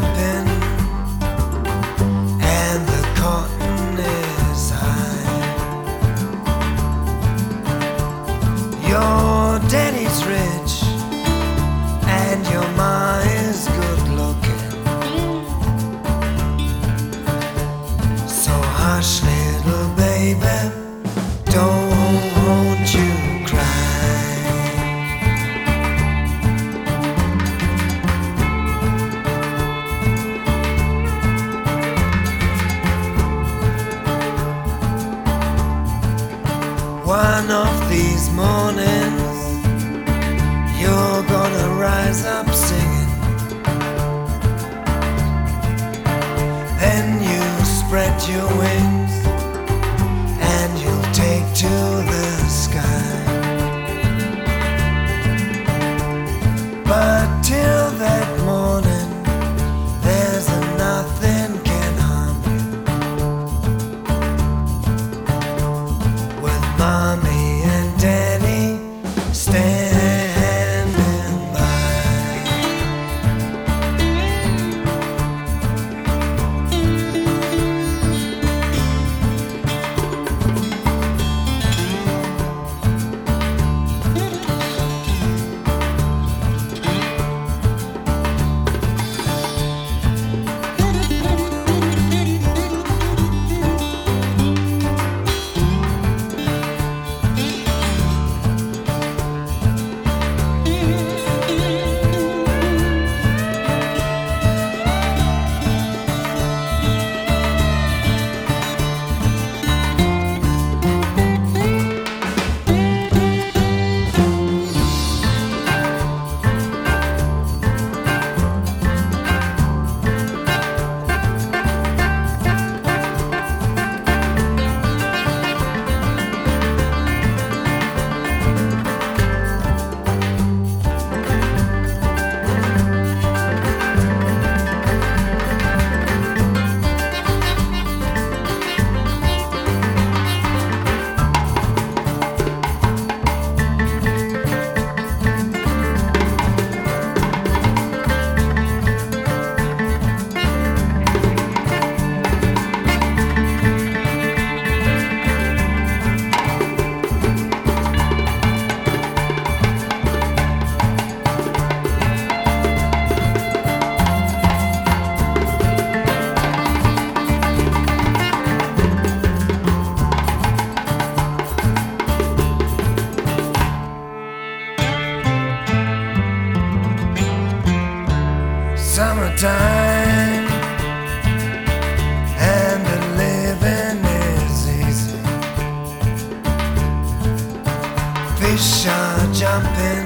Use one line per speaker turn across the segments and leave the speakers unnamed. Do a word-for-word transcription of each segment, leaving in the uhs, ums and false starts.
jumping and the cotton is high. Your daddy's rich and your ma is good looking. So hush, little baby, don't you cry. One of these mornings you're gonna rise up singing. Then you spread your wings and you'll take to the sky. But till that morning, there's a nothing can harm you. With mommy and daddy standing by. Summertime and the living is easy. Fish are jumping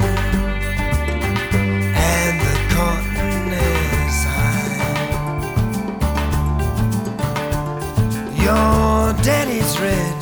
and the cotton is high. Your daddy's rich